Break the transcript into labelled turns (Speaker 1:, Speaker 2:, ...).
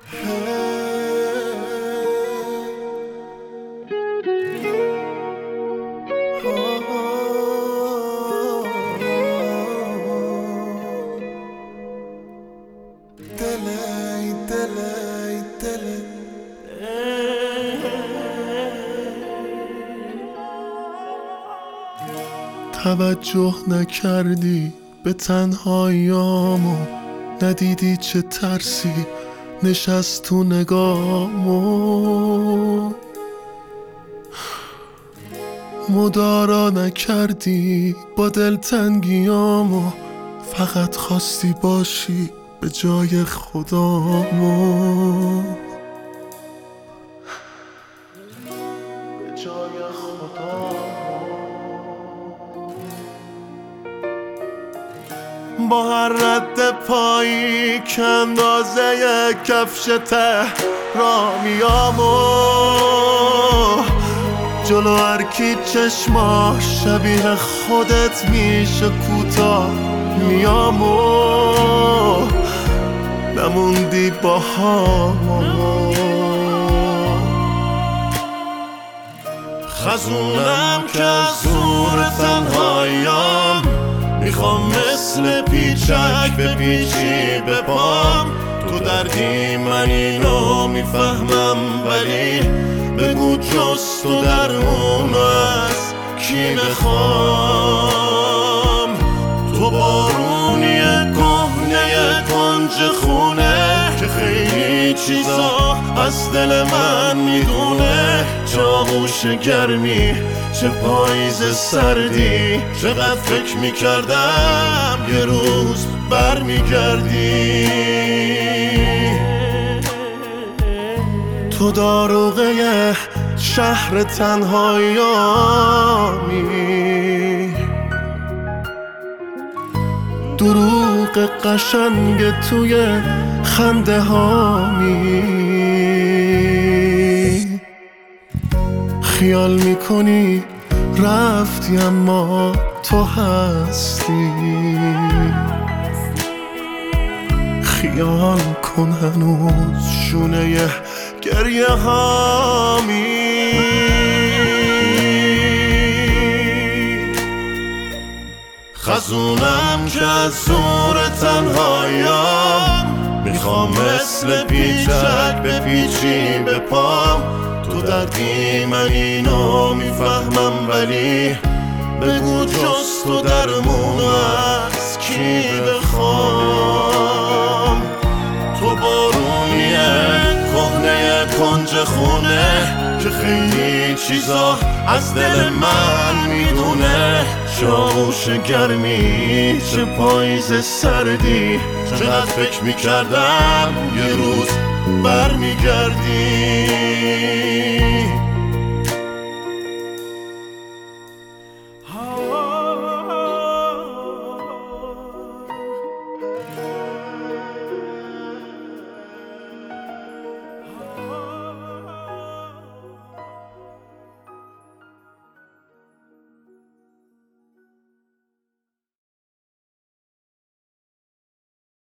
Speaker 1: توجه نکردی به تنهاییامو، ندیدی چه ترسی نشست تو نگامو، مدارا نکردی با دلتنگیامو، فقط خواستی باشی به جای خدامو، به جای خدامو. با هر رد پایی که اندازه کفش تهرامیامو، جلو هر کی چشماش شبیه خودت میشه کوتاه میامو، نموندی با هامو. خزونم که از زور تنهاییام، میخوام مثل پیچک بپیچی به پام. تو دردی من اینو میفهمم، ولی بگو جز تو درمون از کی بخوام. تو بارونی کهنه کنج خونه که خیلی چیزا از دل من میدونه. چه آغوش گرمی، چه پاییز سردی، چقدر فکر میکردم یه روز برمیگردی. تو داروغه شهر تنهاییامی، دروغ قشنگ توی خنده هامی. خیال میکنی رفتی اما تو هستی، خیال کن هنوز شونه گریه هامی. خزونم که از زور تنهاییام، میخوام مثل پیچک بپیچی به پام. تو دردی من اینو میفهمم، ولی بگو جز تو درمون از کی بخوام. تو بارونیه کهنه کنج خونه که خیلی چیزا از دل من میدونه. چه آغوش گرمی، چه پاییز سردی، چقدر فکر میکردم یه روز برمیگردی.